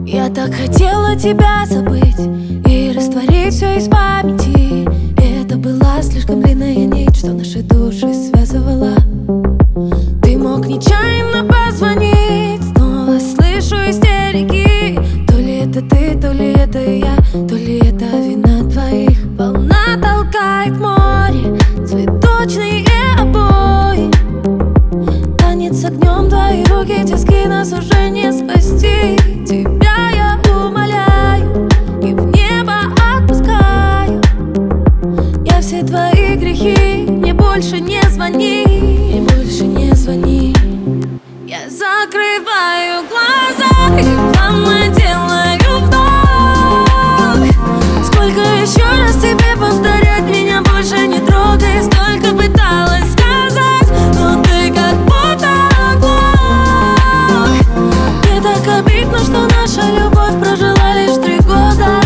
Я так хотела тебя забыть и растворить все из памяти. И это была слишком длинная нить, что наши души связывала. Ты мог нечаянно позвонить, снова слышу истерики. То ли это ты, то ли это я, то ли это вина твоих. Волна толкает море, цветочные обои. Танец с огнем, твои руки, тиски, нас уже не спасти. Тебя я умоляю и в небо отпускаю. Я все твои грехи, мне больше не звони, мне больше не звони. Я закрываю глаза и плавно делаю вдох. Сколько еще раз тебе повторять, меня больше не трогай. Столько пыталась сказать, но ты как будто оглох. Мне так обидно, что наша любовь прожила лишь 3 года.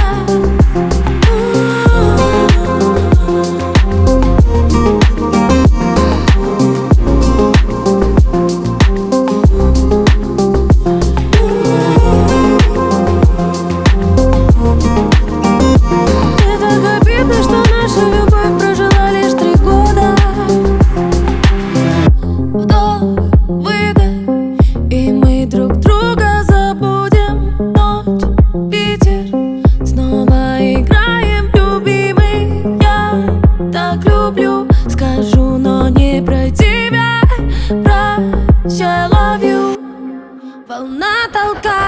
Скажу, но не про тебя. Прощай, love you. Волна толкает.